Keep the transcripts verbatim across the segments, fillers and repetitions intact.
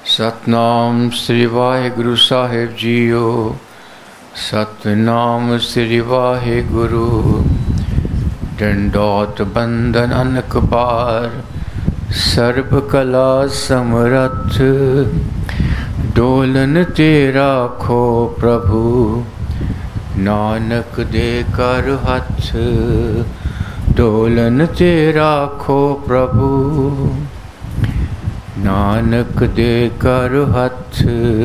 ਸਤਨਾਮ ਸ੍ਰੀ ਵਾਹਿਗੁਰੂ ਸਾਹਿਬ ਜੀਓ। ਸਤਨਾਮ ਸ੍ਰੀ ਵਾਹਿਗੁਰੂ। ਡੰਡੋਤ ਬੰਦਨ ਅਨਕ ਪਾਰ, ਸਰਬ ਕਲਾ ਸਮਰੱਥ। ਡੋਲਨ ਤੇ ਰਾਖੋ ਪ੍ਰਭੂ, ਨਾਨਕ ਦੇ ਕਰ ਹੱਥ। ਡੋਲਨ ਤੇ ਰਾਖੋ ਪ੍ਰਭੂ, ਨਾਨਕ ਦੇ ਕਰ ਹੱਥ।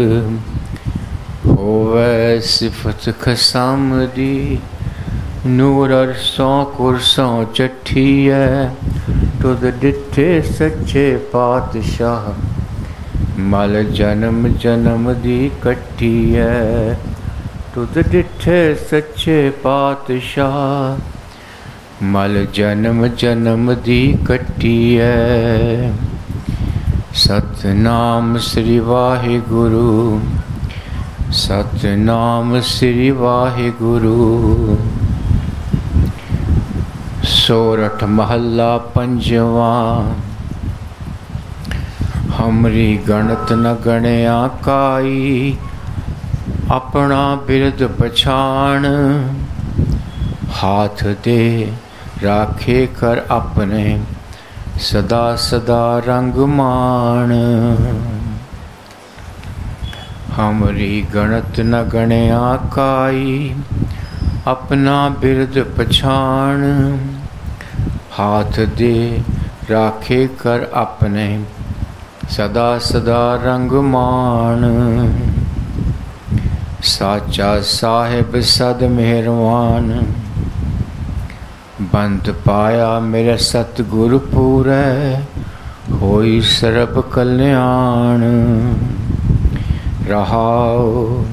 ਹੋਵੇ ਸਿਫਤ ਖਸਮ ਦੀ, ਨੂਰ ਅਰਸੋਂ ਕੁਰਸੋਂ ਚੱਠੀਐ। ਤੁਧ ਡਿੱਠੇ ਸੱਚੇ ਪਾਤਸ਼ਾਹ, ਮਲ ਜਨਮ ਜਨਮ ਦੀ ਕੱਠੀਐ। ਤੁਧ ਡਿੱਠੇ ਸੱਚੇ ਪਾਤਸ਼ਾਹ, ਮਲ ਜਨਮ ਜਨਮ ਦੀ ਕੱਠੀਐ। ਸਤਨਾਮ ਸ੍ਰੀ ਵਾਹਿਗੁਰੂ। ਸਤਨਾਮ ਸ੍ਰੀ ਵਾਹਿਗੁਰੂ। ਸੋਰਠ ਮਹੱਲਾ ਪੰਜਵਾਂ। ਹਮਰੀ ਗਣਤ ਨ ਗਣਿਆ ਕਾਈ, ਆਪਣਾ ਬਿਰਦ ਪਛਾਣ। ਹਾਥ ਦੇ ਰਾਖੇ ਕਰ ਆਪਣੇ, ਸਦਾ ਸਦਾ ਰੰਗ ਮਾਣ। ਹਮਰੀ ਗਣਤ ਨ ਗਣਿਆ ਕਾਈ, ਆਪਣਾ ਬਿਰਦ ਪਛਾਣ। ਹਾਥ ਦੇ ਰਾਖੇ ਕਰ ਆਪਣੇ, ਸਦਾ ਸਦਾ ਰੰਗ ਮਾਣ। ਸਾਚਾ ਸਾਹਿਬ ਸਦ ਮਿਹਰਵਾਨ, ਬੰਦ ਪਾਇਆ ਮੇਰੇ ਸਤਿਗੁਰ ਪੂਰੈ। ਹੋਈ ਸਰਬ ਕਲਿਆਣ। ਰਹਾਉ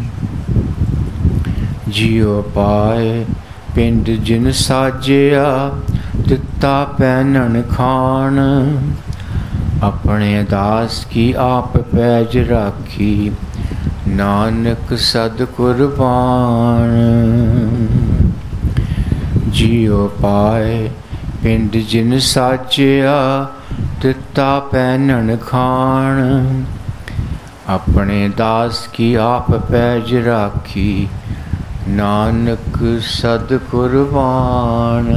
ਜਿਉ ਪਾਏ ਪਿੰਡ ਜਿਨ ਸਾਜਿਆ, ਦਿੱਤਾ ਪਹਿਨਣ ਖਾਣ। ਆਪਣੇ ਦਾਸ ਕੀ ਆਪ ਪੈਜ ਰਾਖੀ, ਨਾਨਕ ਸਦ ਕੁਰਬਾਨ। ਜਿਉ ਪਾਏ ਪਿੰਡ ਜਿਨ ਸਾਜਿਆ, ਦਿੱਤਾ ਪਹਿਨਣ ਖਾਣ। ਆਪਣੇ ਦਾਸ ਕੀ ਆਪ ਪੈਜ ਰਾਖੀ, ਨਾਨਕ ਸਦ ਕੁਰਬਾਨ।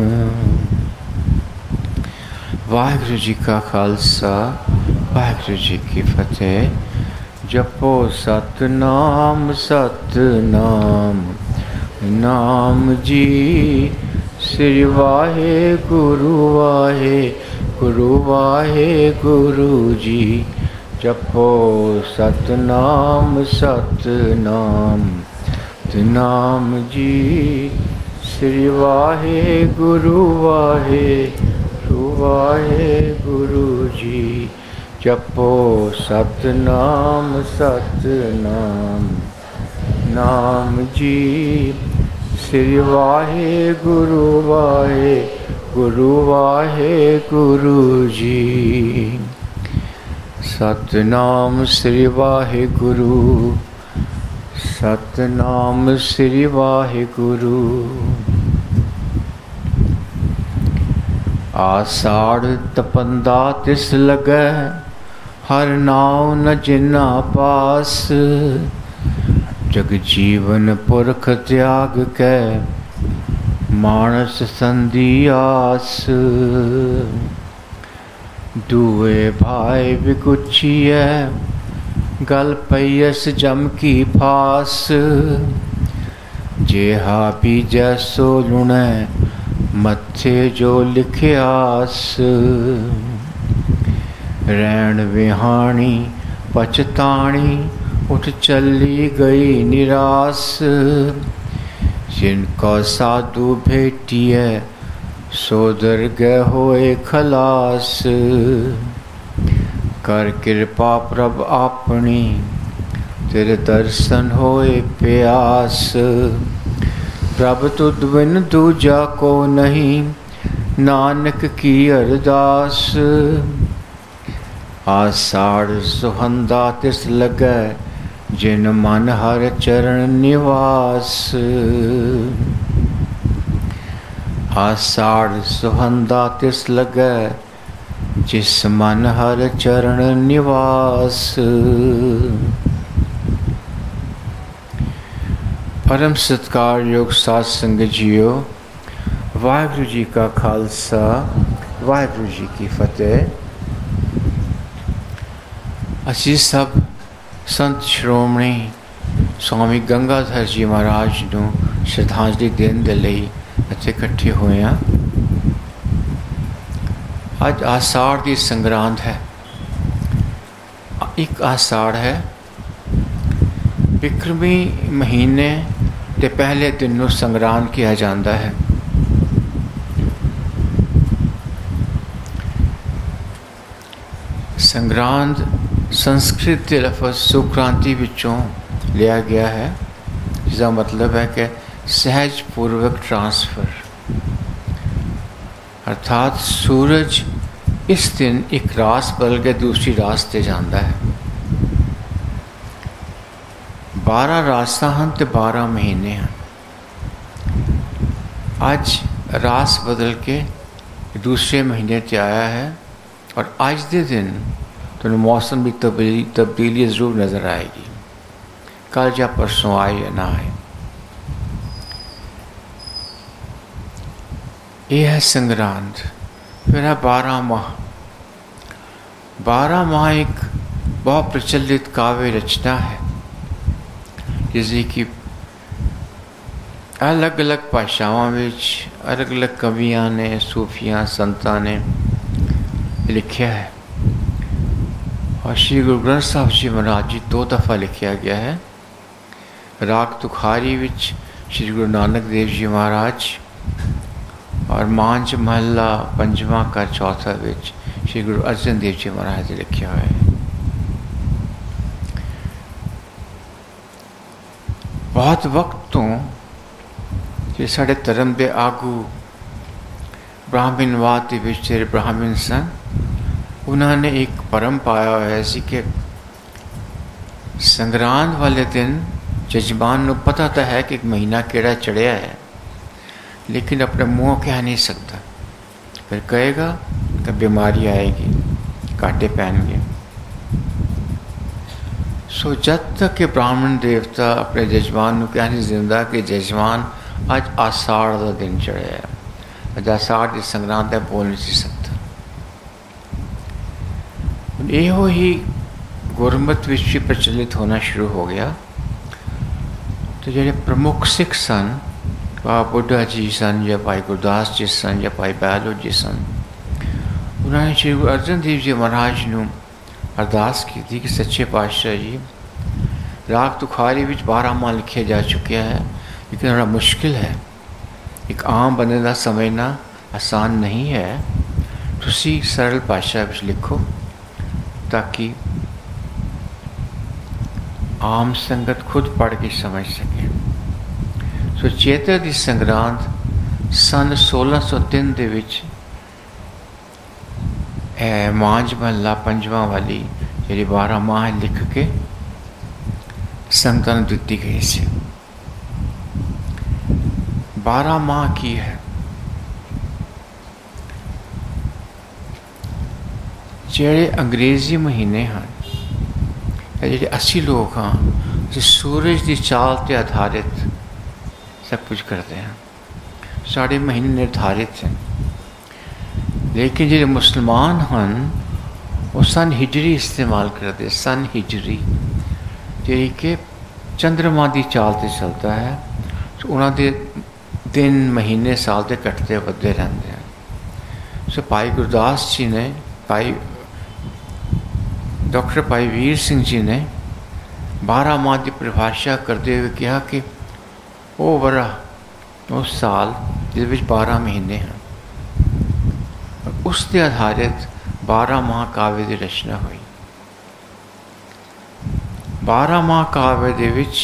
ਵਾਹਿਗੁਰੂ ਜੀ ਕਾ ਖਾਲਸਾ, ਵਾਹਿਗੁਰੂ ਜੀ ਕੀ ਫਤਿਹ। ਜਪੋ ਸਤਨਾਮ ਸਤਨਾਮ, ਨਾਮ ਜੀ ਸ੍ਰੀ ਵਾਹਿਗੁਰੂ ਵਾਹਿਗੁਰੂ ਵਾਹਿਗੁਰੂ ਜੀ। ਜਪੋ ਸਤਨਾਮ ਸਤਨਾਮ, ਨਾਮ ਜੀ ਸ੍ਰੀ ਵਾਹਿਗੁਰੂ ਵਾਹਿਗੁਰੂ ਵਾਹਿਗੁਰੂ ਜੀ। ਜਪੋ ਸਤਨਾਮ ਸਤਨਾਮ, ਨਾਮ ਜੀ ਸ੍ਰੀ ਵਾਹਿਗੁਰੂ ਵਾਹਿਗੁਰੂ ਵਾਹਿਗੁਰੂ ਜੀ। ਸਤਨਾਮ ਸ੍ਰੀ ਵਾਹਿਗੁਰੂ। ਸਤਨਾਮ ਸ੍ਰੀ ਵਾਹਿਗੁਰੂ। ਆਸਾੜ ਤਪੰਦਾ ਤਿਸ ਲੱਗੈ, ਹਰ ਨਾਉ ਨ ਜਿਨਾ ਪਾਸ। ਜਗ ਜੀਵਨ ਪੁਰਖ ਤਿਆਗ ਕੈ, ਮਾਨਸ ਸੰਧੀ ਆਸ। ਦੂਏ ਭਾਏ ਵਿਗੁਚੀਐ, ਗਲ ਪਈਐਸ ਜਮ ਕੀ ਫਾਸ। ਜੇਹਾ ਬੀਜੈ ਸੋ ਲੁਣੈ, ਮੱਥੇ ਜੋ ਲਿਖਿਆਸ। ਰੈਣ ਵਿਹਾਣੀ ਪਛਤਾਣੀ, ਉਠ ਚੱਲੀ ਗਈ ਨਿਰਾਸ। ਜਿਨ ਕੋ ਸਾਧੂ ਭੇਟੀਐ, ਸੋ ਦਰਗਹਿ ਹੋਏ ਖਲਾਸ। ਕਰ ਕਿਰਪਾ ਪ੍ਰਭ ਆਪਣੀ, ਤੇਰੇ ਦਰਸ਼ਨ ਹੋਏ ਪਿਆਸ। ਪ੍ਰਭ ਤੁਧ ਬਿਨ ਦੂਜਾ ਕੋ ਨਹੀਂ, ਨਾਨਕ ਕੀ ਅਰਦਾਸ। ਆਸਾੜ ਸੁਹੰਦਾ ਤਿਸ ਲੱਗੈ, ਜਿਨ ਮਨ ਹਰ ਚਰਨ ਨਿਵਾਸ। ਆਸਾੜ ਸੁਹੰਦਾ ਤਿਸ ਲੱਗੈ, जिस मन हर चरण निवास। परम सत्कार योग साध संगत जीओ, वाहिगुरु जी का खालसा वाहिगुरु जी की फतेह। असी सब संत श्रोमणी स्वामी गंगाधर जी महाराज ਨੂੰ श्रद्धांजलि देने ਦੇ ਲਈ ਇੱਥੇ ਇਕੱਠੇ ਹੋਏ ਹਾਂ। ਅੱਜ ਆषाढ़ ਦੀ ਸੰਗਰਾਂਦ ਹੈ। ਇੱਕ ਆषाढ़ ਹੈ ਬਿਕਰਮੀ ਮਹੀਨੇ ਦੇ ਪਹਿਲੇ ਦਿਨ ਨੂੰ ਸੰਗਰਾਂਦ ਕਿਹਾ ਜਾਂਦਾ ਹੈ। ਸੰਗਰਾਂਦ संस्कृत के लफज सुक्रांति विचों लिया गया है, जिसका मतलब है कि सहज पूर्वक ट्रांसफ़र, अर्थात सूरज इस दिन एक रास बदल के दूसरी रास ते जाता है। बारह रासां हैं तो बारह महीने हैं। अज रास बदल के दूसरे महीने ते आया है और अज के दिन तो मौसम की तब्दीली तब्दीली ज़रूर नज़र आएगी, कल या परसों आए या ना आए। ये है संग्रांद। फिर है बारह माह। बारह माह एक बहुत प्रचलित काव्य रचना है, जिसकी कि अलग अलग भाषावां विच अलग अलग कवियां ने, सूफियां, संतां ने लिखा है। और श्री गुरु ग्रंथ साहब जी महाराज जी दो दफ़ा लिखा गया है। राग तुखारी विच श्री गुरु नानक देव जी महाराज और मांझ महला पंजवा का चौथा विच श्री गुरु अर्जन देव जी महाराज ने लिखा हुआ है। बहुत वक्त तो जो साढ़े धर्म के आगू ब्राह्मणवाद के विच ਜਿਹੜੇ ब्राह्मण सन, उन्होंने एक परम पाया होया सी कि संग्रांद वाले दिन जजमान को पता तो है कि एक महीना केड़ा चढ़िया है, लेकिन अपने मुँह कह नहीं सकता। फिर कहेगा कि बीमारी आएगी, कांटे पैनगे। सो जब तक कि ब्राह्मण देवता अपने जजमान को कह नहीं दिंदा कि जजमान अज आषाढ़ का दिन चढ़िया है, अज आषाढ़ की संग्रांद है, बोल नहीं सकता। यो ही गुरमत विच भी प्रचलित होना शुरू हो गया। तो जो प्रमुख सिख सन, बाबा बुढ़ा जी सन या भाई गुरदास जी सन या भाई बहलो जी सन, उन्होंने श्री गुरु अर्जन देव जी महाराज को अरदास की थी कि सच्चे पातशाह जी, राग तुखारी विच बारह माह लिखे जा चुके हैं, लेकिन बड़ा मुश्किल है, एक आम बंदे का समझना आसान नहीं है। तुसी सरल भाषा विच लिखो ताकि आम संगत खुद पढ़ के समझ सके। सो चेत्र की संग्रांद सन सोलह सौ तीन दे विच मांझ महला पंजवा वाली जी बारह माह लिख के संगतां नूं दित्ती गई सी। बारह माह की है? ਜਿਹੜੇ अंग्रेजी महीने हैं, ਜਿਹੜੇ असी लोग हाँ जो सूरज की चाल पर आधारित सब कुछ करते हैं, साढ़े महीने निर्धारित हैं। लेकिन जो मुसलमान हैं वो सन हिजरी इस्तेमाल करते। सन हिजरी जी कि चंद्रमा की चाल से चलता है, तो उन्होंने दिन महीने साल के कटते बढ़ते रहते हैं। सो भाई गुरदास जी ने, भाई डॉक्टर भाई वीर सिंह जी ने बारह माह की परिभाषा करते हुए कहा कि वो बरा उस साल जिस बारह महीने हैं, उस दे आधारित बारह माह काव्य की रचना हुई। बारह माह काव्य दे विच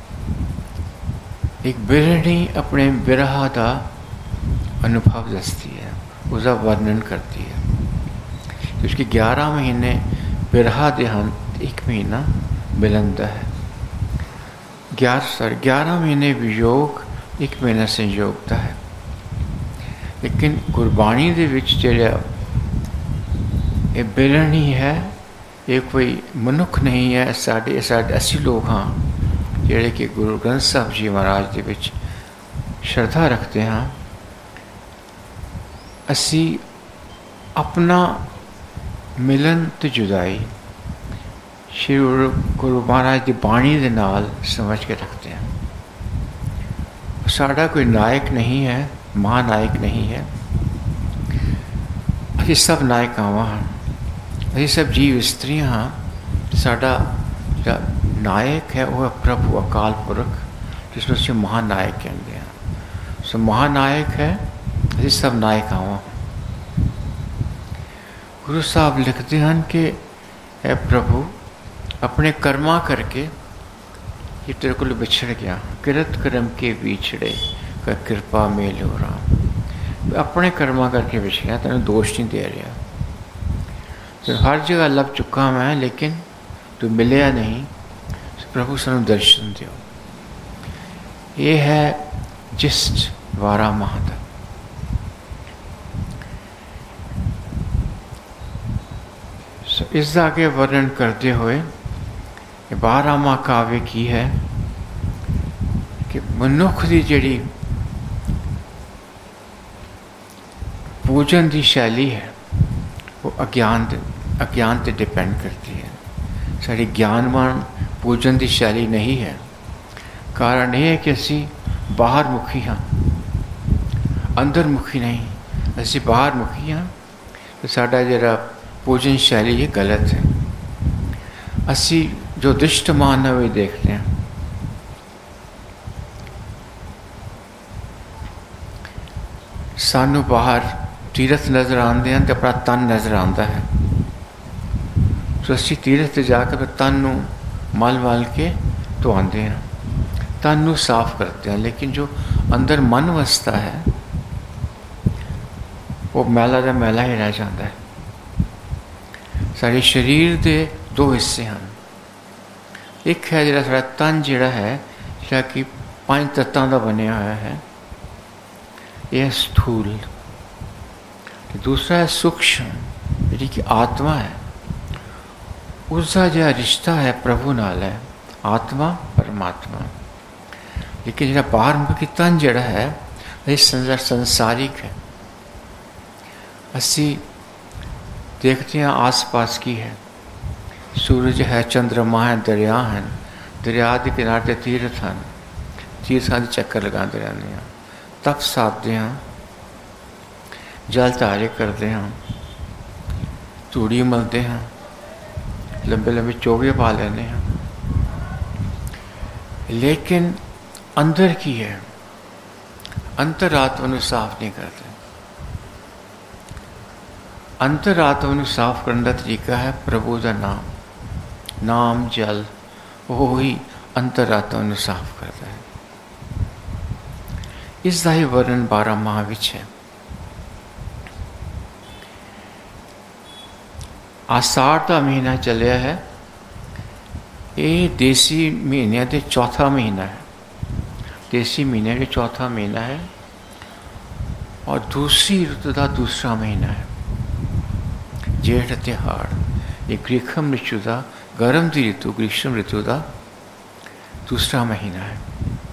एक बिरहणी अपने बिरहा का अनुभव दसती है, उसका वर्णन करती है। उसके ग्यारह महीने बिरहा दे हैं, एक महीना मिलन का है। ग्यारह सर ग्यारह महीने वियोग, एक महीना संयोग का है। लेकिन गुरबाणी दे विच जिहड़ा ये बिलन ही है, ये कोई मनुख नहीं है। साढ़े साढ़े असी लोग हाँ जिहड़े कि गुरु ग्रंथ साहब जी महाराज दे विच श्रद्धा रखते हाँ। असी अपना मिलन तो जुदाई श्री गुरु महाराज की बाणी दे नाल समझ के रखते हैं। साड़ा कोई नायक नहीं है, महानायक नहीं है, असी सब नायकावां हाँ, असी सब जीव इस्त्रियां हाँ। साड़ा जो नायक है वह प्रभु अकाल पुरख, जिसमें उसे महानायक कहते हैं। सो महानायक है, असी सब नायकावां। गुरु साहब लिखते हैं कि है प्रभु अपने कर्मा करके ये तेरे को बिछड़ गया, किरत कर्म के बिछड़े कर कृपा मेल हो राम। अपने कर्मा करके बिछड़ गया, तेन दोष नहीं दे रहा। तो हर जगह लभ चुका मैं, लेकिन तू मिलया नहीं। प्रभु सानू दर्शन दियो। ये है जिस्ट बारह माह दा। इसका आगे वर्णन करते हुए बारह माह काव्य की है कि मनुख की जिहड़ी पूजन की शैली है वो अज्ञान अज्ञान पर डिपेंड करती है। साड़ी ज्ञानवान पूजन की शैली नहीं है। कारण यह है कि असी बाहर मुखी हाँ, अंदर मुखी नहीं। असी बाहर मुखी हाँ तो साडा जिहड़ा पूजन शैली ये गलत है। असी जो दृष्टमान है वही देखते हैं। सानू बाहर तीरथ नज़र आते हैं तो अपना तन नज़र आता है। तो असी तीरथ से जाकर तन नू मल मल के तो आते हैं, तन नू साफ करते हैं। लेकिन जो अंदर मन वसता है वो मैला का मैला ही रह जाता है। सारे शरीर के दो हिस्से हैं। एक है जिहड़ा साडा तन जिहड़ा है जिहड़ा कि पांच तत्तां दा बनिया होया है, यह स्थूल। दूसरा है सूक्ष्म, जिहड़ी कि आत्मा है। उसका जो रिश्ता है प्रभु नाल है, आत्मा परमात्मा। लेकिन जिहड़ा बाहर मुखी तन जिहड़ा है ये संसारिक है। असी देखते हैं आस पास की है, सूरज है, चंद्रमा है, दरिया हैं, दरिया के किनारे तीर्थ हैं, तीर्थां दे चक्कर लगाते रहते हैं, तप साधते हैं, जल धारे करते हैं, चूड़ी मलते हैं, लंबे लंबे चोगे पा लेते हैं। लेकिन अंदर की है, अंतरात्मा को साफ नहीं करते। अंतरात्मा को साफ करने का तरीका है प्रभु का नाम, नाम जल, वो ही अंतरात्मा को साफ करता है। इसका ही वर्णन बारह माह विच है। आषाढ़ का महीना चलिया है, ये देसी महीनों के चौथा महीना है। देसी महीने के चौथा महीना है और दूसरी ऋतु का दूसरा महीना है। जेठ तिहाड़ ये ग्रीष्म ऋतु का, गर्म की ऋतु ग्रीष्म ऋतु का दूसरा महीना है।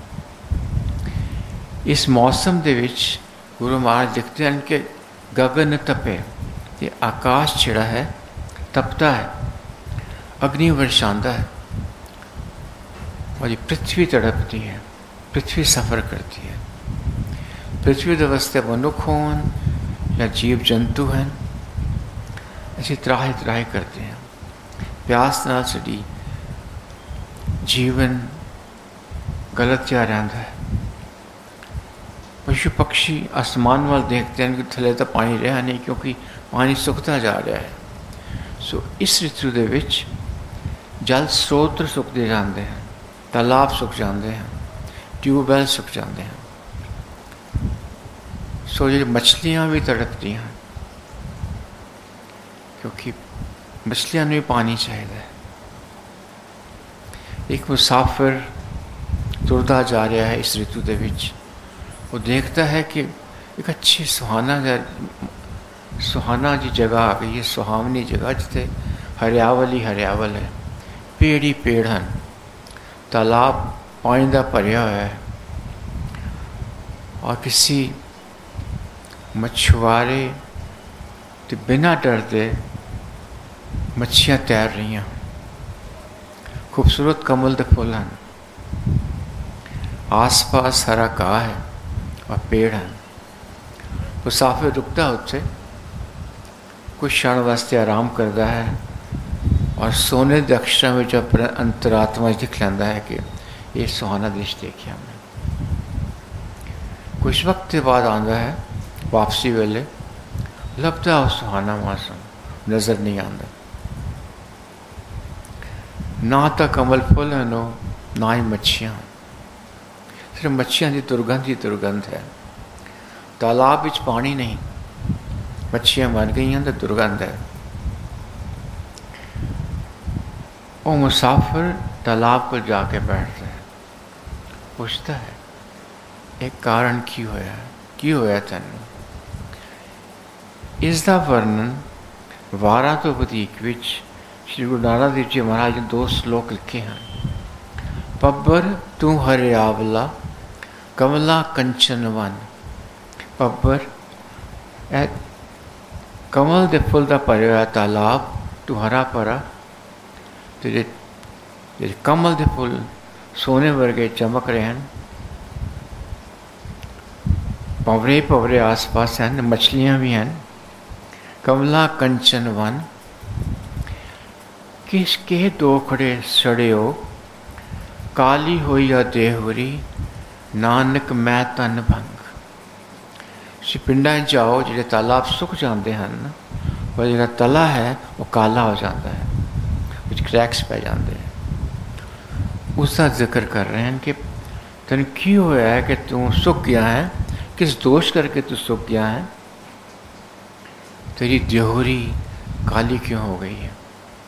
इस मौसम के विच गुरु महाराज लिखते हैं कि गगन तपे, ये आकाश जिहड़ा है तपता है, अग्नि वर्षांदा है और ये पृथ्वी तड़पती है, पृथ्वी सफ़र करती है। पृथ्वी के वास्ते मनुख होन या जीव जंतु हैं, ऐसी त्राही त्राही करते हैं। प्यास नाल साडी जीवन गलत जा रहा है। पशु पक्षी आसमान वाल देखते हैं कि थले तो पानी रहा नहीं, क्योंकि पानी सुकता जा रहा है। सो इस ऋतु के विच जल स्रोत सुकते जाते हैं, तालाब सुक जाते हैं, ट्यूबवैल सुक जाते हैं। सो जो मछलियाँ भी तड़पती हैं, क्योंकि मछलियाँ भी पानी चाहिए। एक मुसाफिर तुरदा जा रहा है इस ऋतु के विच, वो देखता है कि एक अच्छी सुहाना सुहाना जी जगह आ गई है, सुहावनी जगह जिथे हरियावल ही हरियावल है, पेड़ ही पेड़ हैं, तालाब पानी का भरिया हुआ है और किसी मछुआरे ते बिना डरते मच्छियाँ तैर रही हैं। खूबसूरत कमल के फुल हैं, आस पास हरा घाह है और पेड़ हैं। मुसाफिर रुकता उत्थे, कुछ क्षण वास्ते आराम करता है और सोने के अक्षरों में अपने अंतरात्मा लिख लेंदा है कि ये सुहाना दृश्य देखिया मैं। कुछ वक्त के बाद आता है, वापसी वेले लभदा वो सुहाना मौसम नज़र नहीं आता। ना तो कमल फुल हैं ना ही मच्छियाँ, सिर्फ मच्छियाँ की दुर्गंध ही दुर्गंध है। तालाब विच पानी नहीं, मच्छियाँ मर गई हैं तो दुर्गंध है। वो मुसाफिर तालाब पर जाके बैठता है, पूछता है एक कारण की होया की होया तैनू। इसका वर्णन वारा तो वधीक विच श्री गुरु नानक देव जी महाराज ने दो श्लोक लिखे हैं। पब्बर तू हरियावला कमला कंचन वन। पब्बर ए कमल के फुल का भरिया हुआ तालाब, तू हरा भरा, तेरे तेरे कमल के फुल सोने वर्गे चमक रहे हैं। भंवरे भंवरे आस पास हैं, मछलियाँ भी हैं। कमला कंचन वन, किसके दो खड़े सड़े हो, काली होई या देहवरी, नानक मैं तन भंग। तुसीं पिंडां जाओ, जिहड़े तालाब सुक जाते हैं, और जिहड़ा तला है वो काला हो जाता है, कुछ क्रैक्स पै जाते हैं। उसका जिक्र कर रहे हैं कि तेन की होया है कि तू सुक गया है, किस दोष करके तू सुक गया है, तेरी देहरी काली क्यों हो गई है।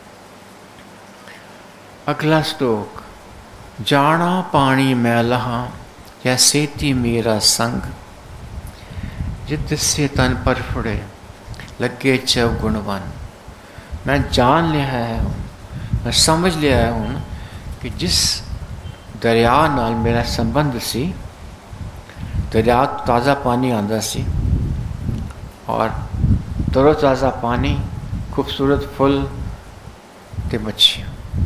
अगला श्लोक, जाना पानी मैलहा या सेती मेरा संग, जिद से तन पर फुड़े लगे चव गुणवन। मैं जान लिया है, मैं समझ लिया है हूँ कि जिस दरिया नाल मेरा संबंध सी, दरिया ताज़ा पानी आंदा सी और तरो ताज़ा पानी, खूबसूरत फुल ते मच्छियाँ।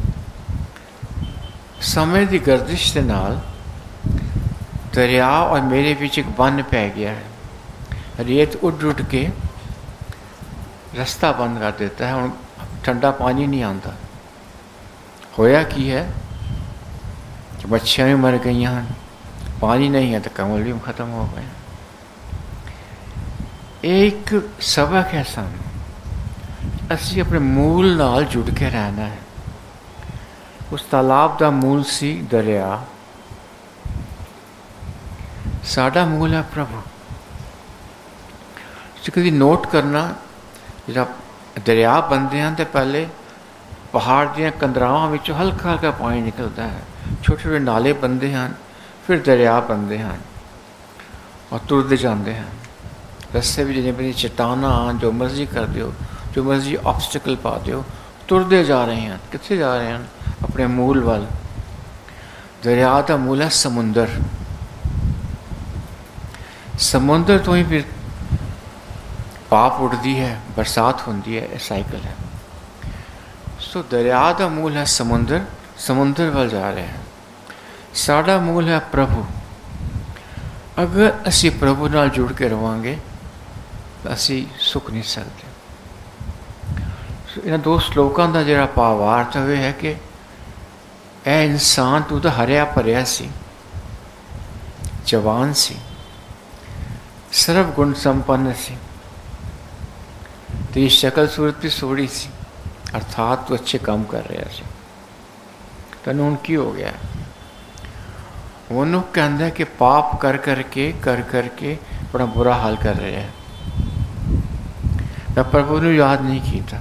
समय की गर्दिश के नाल दरिया और मेरे बीच एक बन पै गया है। रेत उड़ उड़ के रास्ता बंद कर देता है, हुण ठंडा पानी नहीं आता। होया की है कि मच्छियाँ भी मर गई हैं, पानी नहीं है तो कमल भी खत्म हो गए। एक सबक है सानू, असी अपने मूल नाल जुड़ के रहना है। उस तालाब का मूल सी दरिया, साडा मूल है प्रभु। कभी नोट करना, जो दरिया बनते हैं तो पहले पहाड़ दियाँ कंदरावां विचों हल्का हल्का पानी निकलता है, छोटे छोटे नाले बनते हैं, फिर दरिया बनते हैं और तुरते जाते हैं। रस्ते भी जिन्हें बड़ी चट्टाना जो मर्जी कर दो, जो मर्जी ऑब्स्टिकल पा दो, तुरते जा रहे हैं। कितने जा रहे हैं? अपने मूल वाल। दरिया का मूल है समुंदर। समुंदर तो ही फिर पाप उड़ती है, बरसात होती है, साइकिल है। सो दरिया का मूल है समुंदर, समुंदर वाल जा रहे हैं। साडा मूल है प्रभु। अगर असी प्रभु नाल जुड़ के रवांगे तो असी सुख नहीं सकते। इन दो श्लोकों का जो भावार्थ वह है कि ए इंसान तू तो हरिया भरिया सी, जवान सी, सर्व गुण संपन्न सी, तेरी शक्ल सूरत भी सोड़ी सी, अर्थात तू अच्छे काम कर रहा सी। तेन हुण की हो गया? मनुख कहता है कि पाप कर करके कर करके बड़ा बुरा हाल कर रहे हैं। मैं प्रभु ने याद नहीं किया,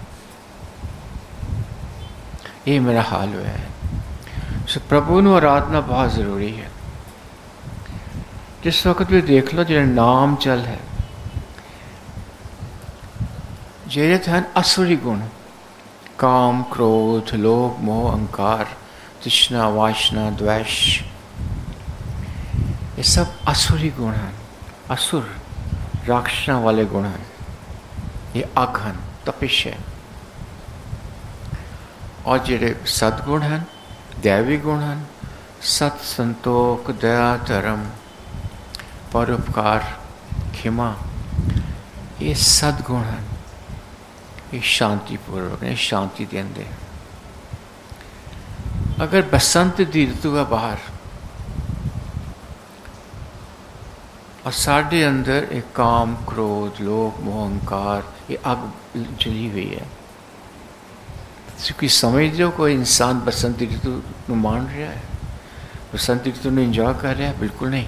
ये मेरा हाल हुआ है। सो प्रभु ने आराधना बहुत ज़रूरी है। जिस वक्त भी देख लो जो नाम चल है, ਜਿਹੜੇ ਹਨ असुरी गुण, काम, क्रोध, लोभ, मोह, अहंकार, तृष्णा, वासना, द्वेष, ये सब असुरी गुण हैं। असुर राक्षसां वाले गुण हैं। ये अग हैं, तपिश है। और ਜਿਹੜੇ सदगुण हैं, दैवी गुण हैं, सत, संतोख, दया, धर्म, परोपकार, क्षमा, ये सदगुण हैं। ये शांतिपूर्वक ने शांति देंदे। अगर बसंत दी ऋतु है बाहर और साढ़े अंदर एक काम, क्रोध, लोभ, मोह, अहंकार, ये आग जली हुई है, क्योंकि समझ दो कोई इंसान बसंत ऋतु को मान रहा है, बसंत ऋतु ने इंजॉय कर रहा है? बिल्कुल नहीं।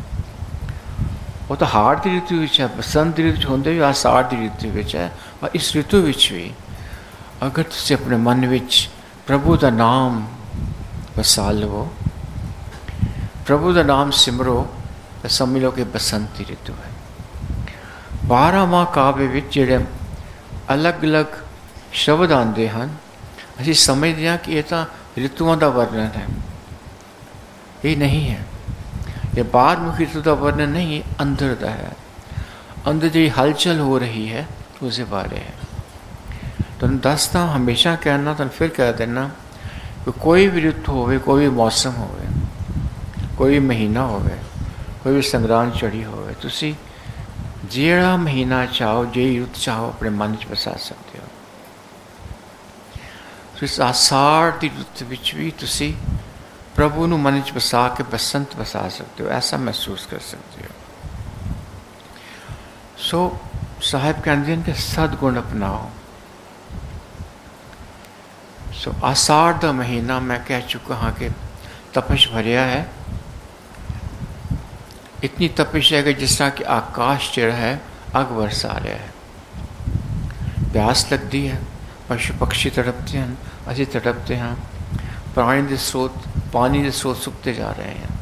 वो तो हाड़ की ऋतु है, बसंत ऋतु होंदे भी आषाढ़ की ऋतु है। और इस ऋतु विच भी अगर तुसीं अपने मन विच प्रभु का नाम वसा लवो, प्रभु का नाम सिमरो, तो समझ लो कि बसंत की ऋतु है। बारह माह काव्य विच जिहड़े अलग अलग शब्द आते हैं, असीं समझते हैं कि यह तो ऋतुओं का वर्णन है। ये नहीं है। ये बारहमुखी ऋतु का वर्णन नहीं, अंदर का है। अंदर जी हलचल हो रही है उसके बारे है। तो दसदा हमेशा कहना, तो फिर कह देना कि कोई भी ऋतु होवे, कोई भी मौसम होवे, कोई भी महीना होवे, कोई भी संग्रांद चढ़ी होवे, तुसी जेड़ा महीना चाहो, जेही रुत चाहो अपने मन च बसा सकते हो। तो इस आषाढ़ की रुत विच भी तुसी प्रभु नूं मन च बसा के बसंत बसा सकते हो, ऐसा महसूस कर सकते हो। सो साहिब कहते हैं कि सदगुण अपनाओ। सो आषाढ़ का महीना मैं कह चुका हाँ कि तपश भरिया है। इतनी तपिश है कि जिस तरह कि आकाश चिड़ा है, अग बरसा रहा है, प्यास लगती है, पशु पक्षी तड़पते हैं, असी तड़पते हैं, प्राणी के स्रोत, पानी के स्रोत सुकते जा रहे हैं।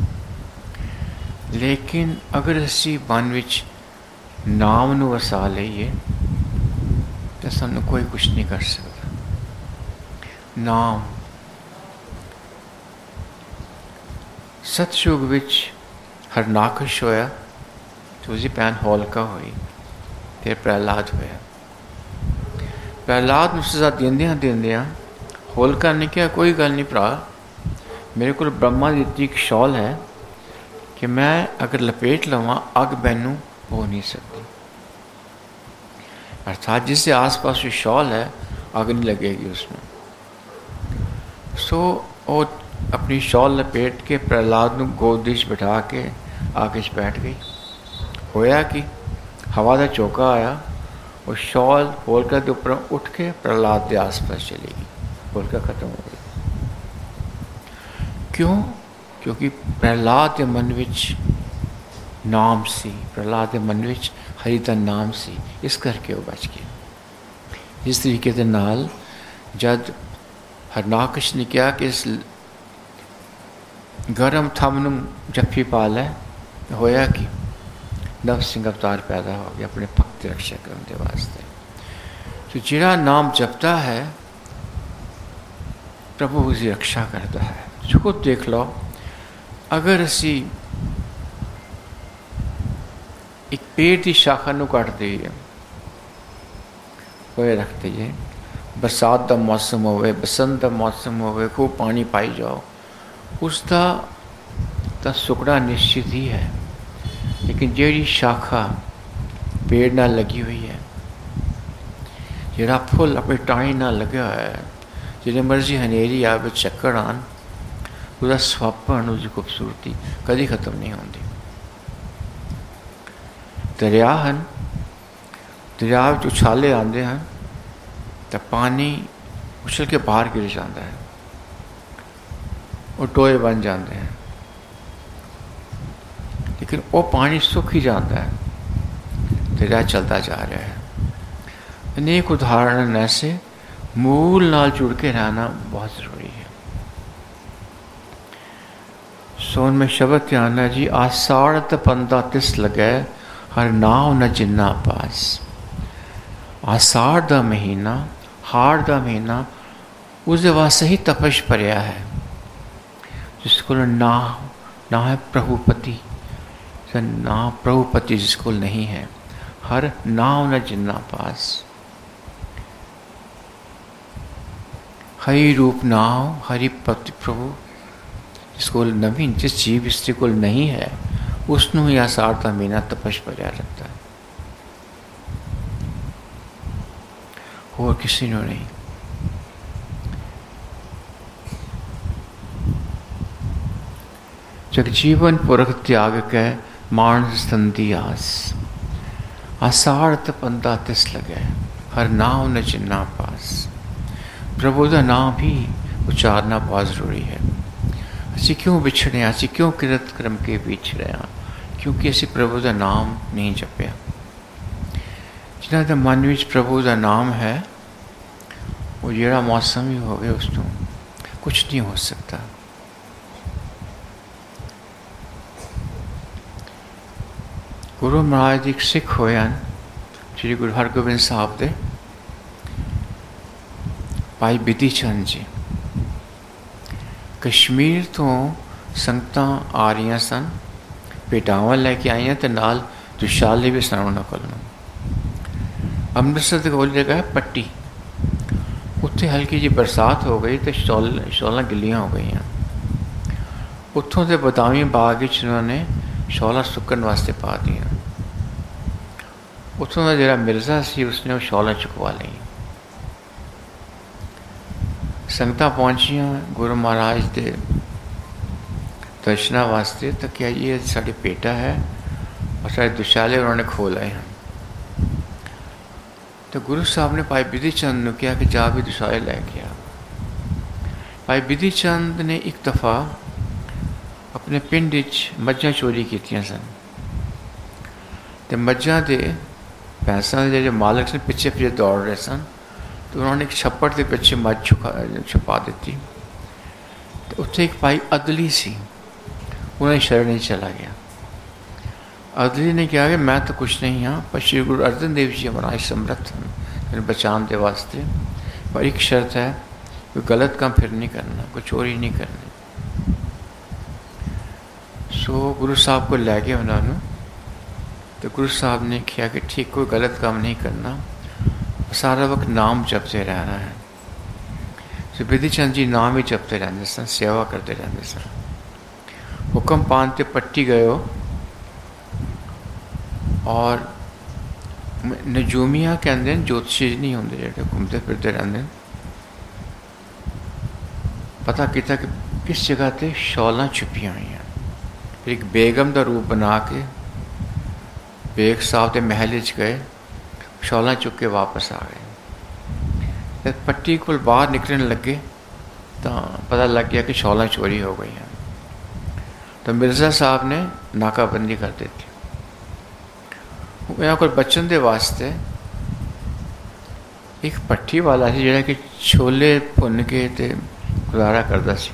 लेकिन अगर असी मन विच नाम नूं वसा लईए तो सानू कोई कुछ नहीं कर सकता। नाम सतयुग विच हरनाकश होया तो उसकी भैन होलका हुई, फिर प्रहलाद होया। प्रहलाद नूं सज़ा देंदियां देंदियां होलका ने कहा कोई गल नहीं भरा, मेरे को ब्रह्मा दी दित्ती एक शॉल है कि मैं अगर लपेट लवां अग मैनू हो नहीं सकती। अर्थात जिससे आस पास जो शॉल है आग नहीं लगेगी उसमें। सो वो अपनी शॉल लपेट के प्रहलाद नूं गोदी च बिठा के आगे च बैठ गई। होया कि हवा का झोंका आया, वो शॉल होलका के ऊपर उठ के प्रहलाद के आस पास चली गई, होलका खत्म हो गई। क्यों? क्योंकि प्रहलाद के मन विच नाम सी, प्रहलाद के मन विच हरि का नाम सी, इस करके वो बच गया। इस तरीके के नाल जब हरनाकश ने कहा कि इस गर्म थम नूं जफ्फी पा लै, होया कि नव सिंह अवतार पैदा हो गया अपने भक्त रक्षा करने के वास्ते। तो जिहड़ा नाम जपता है प्रभु उसकी रक्षा करता है। जो देख लो, अगर असी एक पेड़ की शाखा नूं कट दईए, होए रख दईए, बरसात का मौसम होवे, बसंत का मौसम होवे, खूब पानी पाई जाओ, उसका तो सुकड़ा निश्चित ही है। लेकिन जिहड़ी शाखा पेड़ नाल लगी हुई है, जिहड़ा फुल अपनी टाई नाल लगा हुआ है, जिन्हें मर्जी हनेरी आवे, चक्कर आन, उसका स्वापन, उसकी खूबसूरती कभी खत्म नहीं होती। दरिया हैं, दरिया में उछाले आते हैं तो पानी उछल के बाहर गिर जाता है और टोए बन जाते हैं, लेकिन वो पानी सुख ही जाता है, दरिया चलता जा रहा है। अनेक उदाहरण ऐसे मूल नाल जुड़ के रहना बहुत ज़रूरी है। सोन में शब्द ध्यान है जी, आषाढ़ पंदा तिस लगे हर नाव न जिन्ना पास। आसार दा महीना, हाड़ दा महीना उसदे वास्ते ही तपश भरिया है, जिस कोल ना ना है प्रभुपति, ना प्रभुपति जिस कोल नहीं है, हर नाम न जिन्ना पास। हरि रूप नाव हरि पति प्रभु जिस कोल नवीन, जिस जीव स्त्री कोल नहीं है, उसनों ही आसार दा महीना तपश भरिया रहता है, और किसी ने नहीं। जगजीवन पुरख त्याग के मानस संधि आस, आसार तपंदा तिस लगे, हर नाम न जिन्ना पास। प्रभु का नाम भी उच्चारना बहुत जरूरी है। असी क्यों विछड़े, असी क्यों किरत क्रम के विछड़े हाँ, क्योंकि असी प्रभु का नाम नहीं जपया। जिन्हों के मन में प्रभु का नाम है, वो जड़ा मौसम ही होवे उसको कुछ नहीं हो सकता। गुरु महाराज एक सिख होए हैं, श्री गुरु हरगोबिंद साहब दे भाई बिधि चंद जी। कश्मीर तो संगतां आ रही सन, भेटावां लैके आईयां ते नाल दुशाले भी सन उन्हां कोलों। अमृतसर दे कोल जगह है पट्टी, उत्थे हल्की जी बरसात हो गई तो शॉल शॉलां गिल्लियां हो गई। उत्थों के बदामी बाग उन्होंने शॉलां सुकन वास्ते पा दियां। उत्थों का जिहड़ा मिर्जा सी उसने वो शॉलां चुकवा ली। संगतां पहुंचियां गुरु महाराज के दर्शना वास्ते, तो क्या ये साड़ी पेटा है और सारे दुशाले उन्होंने खोल आए हैं। तो गुरु साहब ने भाई बिधि चंद ने कहा कि जा भी दुशाले लैके आ। भाई बिधि चंद ने एक दफ़ा अपने पिंड मज्झां चोरी कीतियां सन, तो मज्झां के भैंसां के जो मालक से पिछे पिछे दौड़ रहे सन, तो उन्होंने एक छप्पड़ के पिछे मझ छुपा छुपा दी। तो उत्थे एक भाई अदली सी, उन्हें शरण नहीं चला गया। अदली ने कहा कि मैं तो कुछ नहीं हाँ, पर श्री गुरु अर्जन देव जी हमारा समर्थ हैं बचाने के वास्ते, पर एक शर्त है, कोई गलत काम फिर नहीं करना, कोई चोरी नहीं करनी। सो गुरु साहब को लै गए उन्होंने। तो गुरु साहब ने कहा कि ठीक, कोई गलत काम नहीं करना, सारा वक्त नाम जपते रहना है। तो बिधि चंद जी नाम ही जपते रहते सन, सेवा करते रहते सन। हुक्म पान ते पट्टी गयो और नजूमिया कहते हैं, ज्योतिषी नहीं होंगे जो घूमते फिरते रहते हैं। पता किया कि किस जगह पर शॉलां छुपियां हुई हैं। फिर एक बेगम का रूप बना के बेग साहब के महल च गए, शॉलां चुक के वापस आ गए। पट्टी को बाहर निकलने लगे तो पता लग गया कि शॉलां चोरी हो गई हैं। तो मिर्ज़ा साहब ने नाकाबंदी कर दी थी। यहाँ को बचन के वास्ते एक पट्टी वाला सी जिहड़ा कि छोले भुन के ते गुजारा करता सी।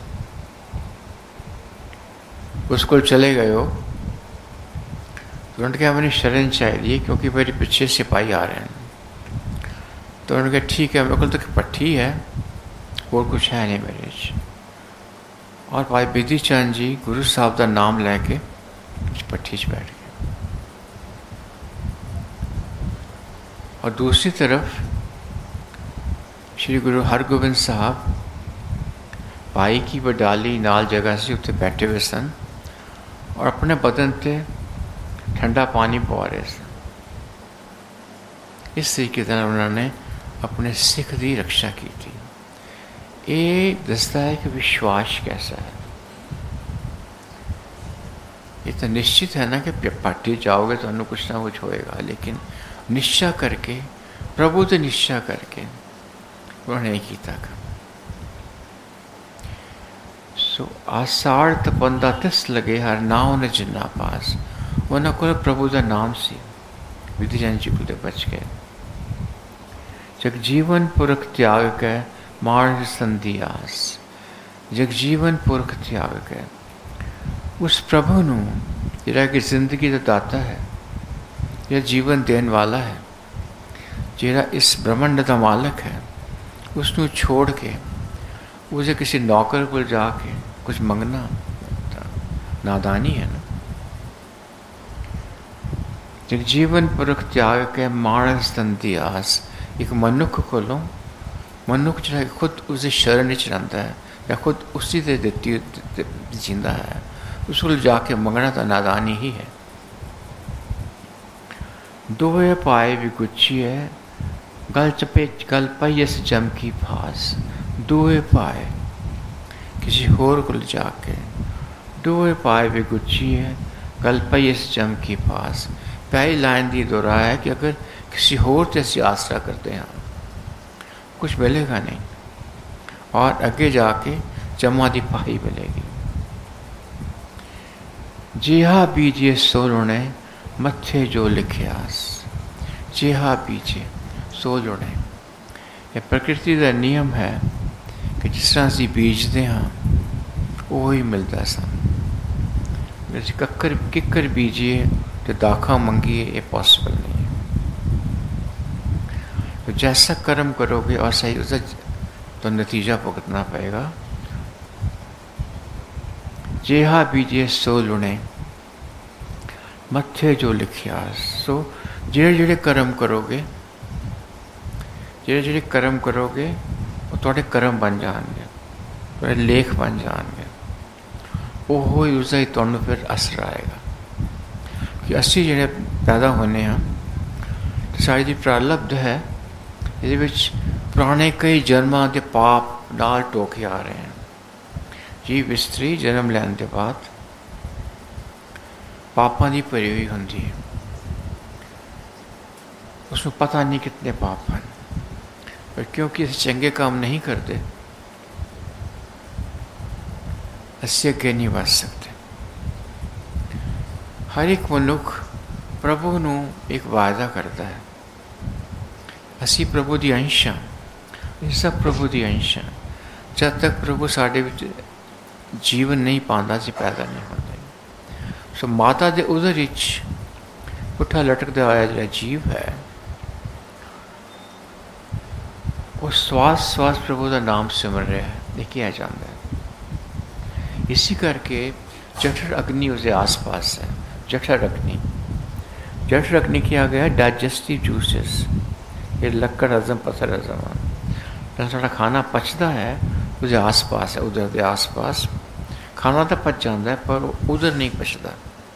उस को चले गए हो तो उन्होंने कहा मैंने शरण चाहिए क्योंकि मेरे पीछे सिपाही आ रहे हैं। तो उन्होंने कहा ठीक है, मेरे को तो पट्टी है और कुछ है नहीं मेरे। और भाई बिधि चंद जी गुरु साहब का नाम लैके पट्टी च बैठ गए। और दूसरी तरफ श्री गुरु हरगोबिंद साहब भाई की बडाली नाल जगह से उत्थे बैठे हुए सन और अपने बदन पे ठंडा पानी पवा रहे सन। इस तरीके से उन्होंने अपने सिख की रक्षा की थी। ये दसता है कि विश्वास कैसा है। ये तो निश्चित है ना कि पार्टी जाओगे तो उन्हें कुछ ना कुछ होएगा, लेकिन निश्चय करके प्रभु से निश्चय करके उन्होंने नहीं किया था। सो आसार तपंदा तिस लगे हर नाव ने जिन्ना पास। उन्होंने को प्रभु का नाम से बिधि चंद जी को बच गए। जगजीवन पुरख त्याग के मार्ग संधि आस। जगजीवन पुरख त्याग के उस प्रभु नू जिहड़ा कि जिंदगी का दाता है, यह जीवन देने वाला है, ਜਿਹੜਾ इस ब्रह्मंड का मालिक है उसनू छोड़ के उसे किसी नौकर को जाके कुछ मंगना नादानी है ना। एक जीवन परख त्याग के मानस तंती आस एक मनुख कोलों मनुख जो खुद उसे शरण च रहिंदा है या खुद उसी दे दित्ती जींदा है, उसको जाके मंगना तो नादानी ही है। दोए पाए भी गुच्छी है गल चपे गल पई इस जम की फास। दोए पाए किसी होर को जाके दोए पाए भी गुच्छी है गल पई इस जम की पास। पहली लाइन दी दोहराया है कि अगर किसी होर से असी आसरा करते हैं कुछ मिलेगा नहीं, और अगे जाके जमा दी पाई मिलेगी। जिहा बीजे सो लुणे मत्थे जो लिखियास। जिहा बीजे सो लुणे, ये प्रकृति का नियम है कि जिस तरह असी बीजते हाँ वो ही मिलता सन। जैसे कक्कर किक्कर बीजिए तो दाखा मंगिए, ये पॉसिबल नहीं है। तो जैसा कर्म करोगे और सही उसका तो नतीजा भुगतना पड़ेगा। जेहा बीजे सो लुणे मत्थे जो लिखिया। सो जेड़े जेड़े कर्म करोगे जेड़े जेड़े कर्म करोगे वो थोड़े कर्म बन जाएंगे, थोड़े लेख बन जाएंगे, वो ही उसका ही तुहानू फिर असर आएगा। कि असी जेड़े पैदा होने हैं तो सारी जी प्रारब्ध है, ये पुराने कई जन्मां के पाप नाल टोके आ रहे हैं। जीव इस्त्री जन्म लैन के बाद पापां की भरी हुई होंदी है, उसमें पता नहीं कितने पाप हैं, पर क्योंकि अस चंगे काम नहीं करते असी अगे नहीं बढ़ सकते। हर एक मनुख प्रभु नू एक वायदा करता है, असी प्रभु की अंश हाँ, सब प्रभु की अंश हाँ। जब तक प्रभु साढ़े विच जीवन नहीं पाता असी पैदा नहीं होते। सो माता के उदर विच पुट्ठा लटकता होया जिहड़ा जीव है वो श्वास श्वास प्रभु का नाम सिमर रहा है, ये किया जाता है। इसी करके जठर अग्नि उसके आस पास है। जठर अग्नि जठर अग्नि किया गया डाइजेस्टिव जूसेस, ये लक्कड़ हजम पत्थर हजम जब साढ़ा खाना पचता है उसके आस पास है, उधर के आस पास खाना तो पच जाता है पर उधर नहीं पचता।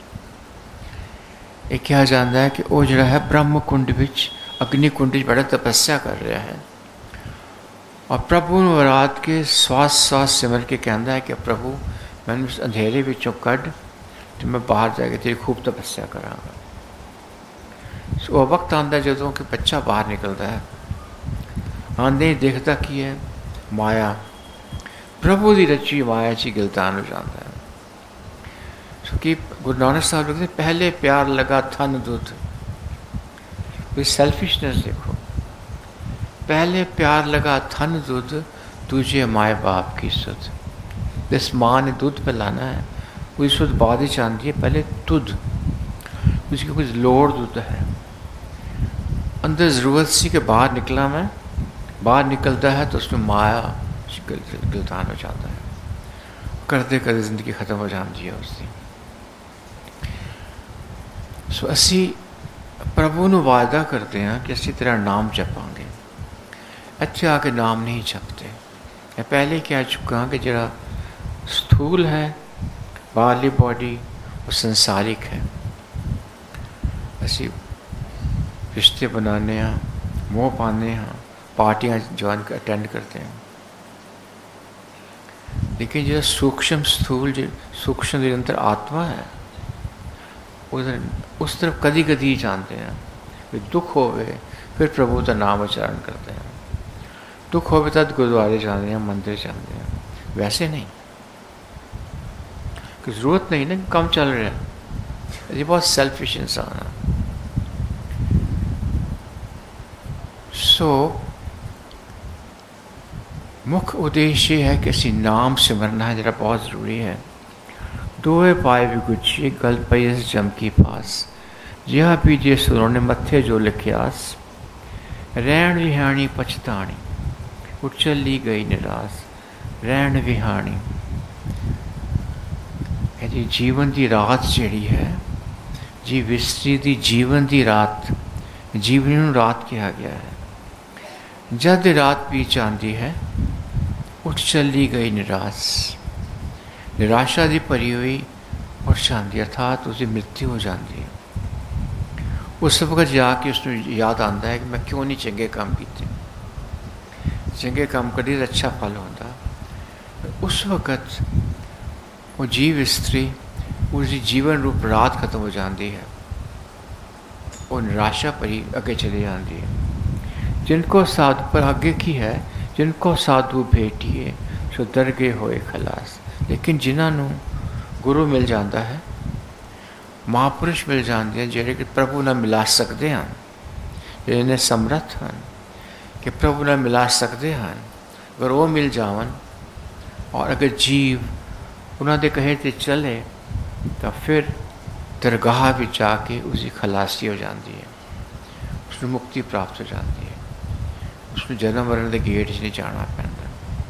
ये कहा जाता है कि वह जो है ब्रह्म कुंड विच अग्नि कुंड विच बड़ा तपस्या कर रहा है, और प्रभु ने रात के श्वास श्वास सिमर के कहता है कि प्रभु मैंने उस अंधेरे विचों कढ़ तो मैं बाहर जाके तेरी खूब तपस्या कराँगा। सो वह वक्त आता है जो कि बच्चा बाहर निकलता है, आंदे ही देखता की है माया, प्रभु की रची माया ची गिलतान हो जाता है। सो कि गुरु नानक साहब लिखते पहले प्यार लगा थन दूध। कोई सेल्फिशनेस देखो, पहले प्यार लगा थन दूध तुझे माए बाप की सुध। जिस माँ ने दूध पिलाना है कोई सुध बाद ही चाहती है, पहले दूध उसकी कुछ लोड़ दूध है अंदर ज़रूरत सी के बाहर निकला मैं, बाहर निकलता है तो उसमें माया गिलतान हो जाता है, करते करते ज़िंदगी ख़त्म हो जाती है उसकी। सो असी प्रभु ਨੂੰ वादा करते हैं कि असी तेरा नाम जपांगे। इत्थे आके नाम नहीं जपते। मैं पहले कह चुका कि जरा स्थूल है बाहरली बॉडी वो संसारिक है। असी रिश्ते बनाने हैं, मोह पाने हैं, पार्टियाँ ज्वाइन अटेंड करते हैं, लेकिन जो सूक्ष्म स्थूल जो सूक्ष्म निरंतर आत्मा है उधर उस तरफ कदी कदी जानते हैं। फिर दुख होवे फिर प्रभु का नाम उच्चारण करते हैं, दुख होवे तद गुरुद्वारे जाते हैं, मंदिर जाते हैं, वैसे नहीं कि ज़रूरत नहीं ना, कम चल रहा है। ये बहुत सेल्फिश इंसान है। सो मुख्य उद्देश्य है कि असी नाम सिमरना है, जरा बहुत ज़रूरी है। दोए पाए भी गुच्छी गल पई जम की पास। जिहा पीजे सुरों ने मत्थे जो लिखियास। रहन विहाणी पछताणी, उठ चली गई निराश। रहन विहाणी जी जीवन की रात जिहड़ी है, जी विसरी दी जीवन की रात, जीवनी नूं रात कहा गया है। जद रात बीच आती है, उठ चली गई निराश। निराशा की भरी हुई उठ जाती है, अर्थात उसकी मृत्यु हो जाती है। उस वक्त जाके उसको याद आता है कि मैं क्यों नहीं चंगे काम किए। चंगे काम करी तो अच्छा फल होता। उस वक्त वो जीव स्त्री, उसकी जीवन रूप रात खत्म हो जाती है और निराशा भरी अगे चली जाती है। जिनको साधु पर अगे की है, जिनको साधु भेटिए सो दरगे होए खलास। लेकिन जिन्होंने गुरु मिल जाता है, महापुरुष मिल जाते हैं ਜਿਹੜੇ कि प्रभु ਨਾਲ मिला सकते हैं, जिन्हें समर्थ हैं कि प्रभु ਨਾਲ मिला सकते हैं। अगर वो मिल जावन और अगर जीव उन्होंने कहे तो चले तो फिर दरगाह में जाके उसकी खलासी हो जाती है, उसको मुक्ति प्राप्त हो जाती है, उसको जन्म मरण के गेट च नहीं जाना पैंदा।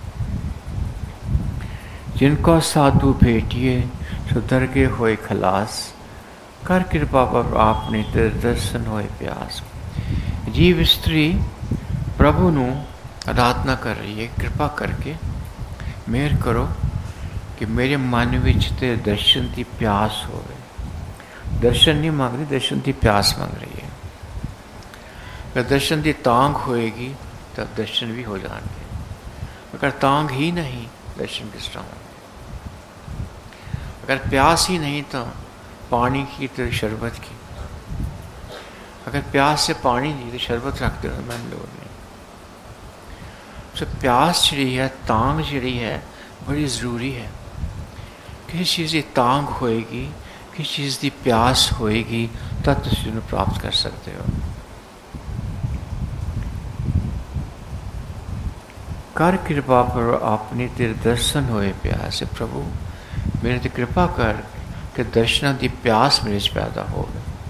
जिनको साधु भेटिए सो दरगे होए खलास, कर कृपा पर आपने तेरे दर्शन होए प्यास। जीव स्त्री प्रभु नू आराधना कर रही है, कृपा करके मेहर करो कि मेरे मन में तेरे दर्शन की प्यास हो। दर्शन नहीं मांग रही, दर्शन की प्यास मांग रही है। अगर दर्शन की तांग होएगी तब दर्शन भी हो जाएंगे, अगर तांग ही नहीं दर्शन किस तरह होंगे। अगर प्यास ही नहीं तो पानी की तो शरबत की, अगर प्यास से पानी नहीं तो शरबत रख देना मैं लोग नहीं। तो प्यास जी है, तांग जी है बड़ी ज़रूरी है। किसी चीज़ की तांग होएगी, किसी चीज़ की प्यास होएगी तब तुम उन्हें प्राप्त कर सकते हो। कर कृपा पर आपने तेरे दर्शन होए प्यास। प्रभु मेरे ते कृपा कर कि दर्शना की प्यास मेरे च पैदा हो।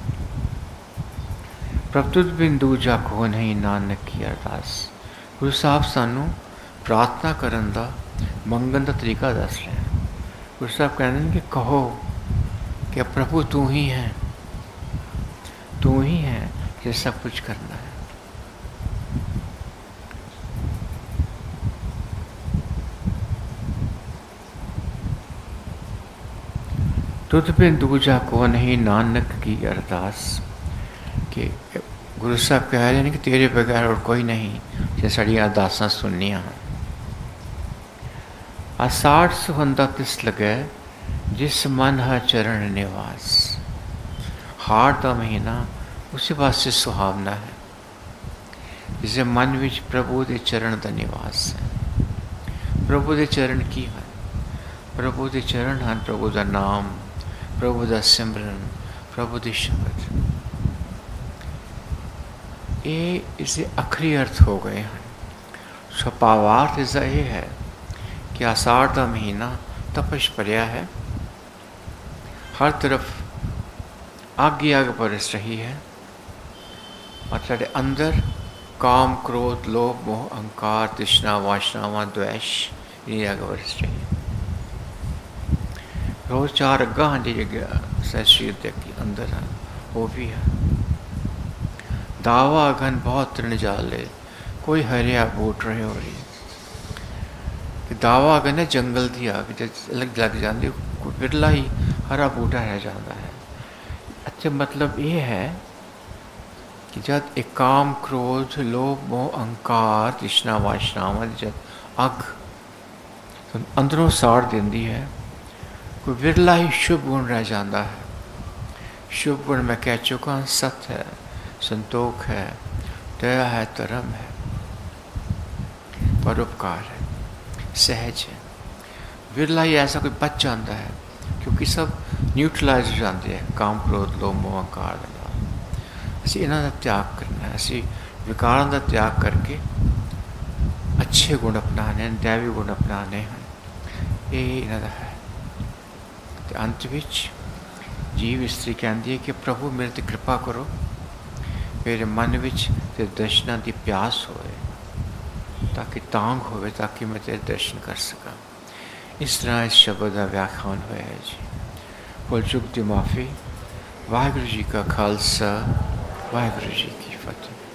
प्रभुत बिन दूजा को नहीं नानक की अरदास। गुरु साहब सानू प्रार्थना करन दा, मंगन का तरीका दस रहे हैं। गुरु साहब कहते कि कहो कि प्रभु तू ही है, तू ही है ये सब कुछ करना है। तुझ बिन दूजा को नहीं नानक की अरदास। कि गुरु साहब कह रहे हैं कि तेरे बगैर और कोई नहीं जो साड़ियाँ अरदासां सुननियां। आषाढ़ सुहंदा तिस लगे जिस मन है चरण निवास। हाड़ का महीना उसी पासे सुहावना है जिसे मन विच प्रभु के चरण का निवास है। प्रभु के चरण की है? प्रभु के चरण हैं प्रभु का नाम, प्रभु का सिमरन, प्रभु की शब्द। ये इसके आखिरी अर्थ हो गए हैं। स्वभावार्थ इसका ये है कि आषाढ़ का महीना तपश भरिया है, हर तरफ आग ही आग बरस रही है और साढ़े अंदर काम, क्रोध, लोभ, मोह, अहंकार, तृष्णा, वासनावां, द्वेष ये आग बरस रही है। रोज चार अग्गा हाँ जी जगह शरीर के अंदर है, वो भी है। दावा अगन बहुत तृण जाले, कोई हरिया बूट रहे हो रही कि दावा अगन है जंगल की आग जब लग लग जाती कोई बिरला ही हरा बूटा रह जाता है। अच्छा मतलब ये है कि जब एक काम, क्रोध, लोभ, मोह, अहंकार, तृष्णा, वासनावां जब अग तो अंदरों साड़ देती है, कोई विरला ही शुभ गुण रह जाता है। शुभ गुण मैं कह चुका हूँ, सत्य है, संतोख है, दया है, धर्म है, परोपकार है, सहज है। विरला ही ऐसा कोई बच जाता है क्योंकि सब न्यूट्रलाइज हो जाते हैं। काम, क्रोध, लोभ, मोह, अहंकार असी इन्हों का त्याग करना है। असी विकारों का त्याग करके अच्छे गुण अपनाने, दैवी गुण अपनाने हैं। ये इन्हों का है। अंत विच जीव स्त्री कहती है कि प्रभु मेरे ते कृपा करो मेरे मन विच तेरे दर्शनां दी प्यास होए, ताकि तांग होवे, ताकि मैं तेरे दर्शन कर सका। इस तरह इस शब्द का व्याख्यान होया है जी। भुल चुक दी माफ़ी। वाहिगुरू जी का खालसा, वाहिगुरू जी की फतेह।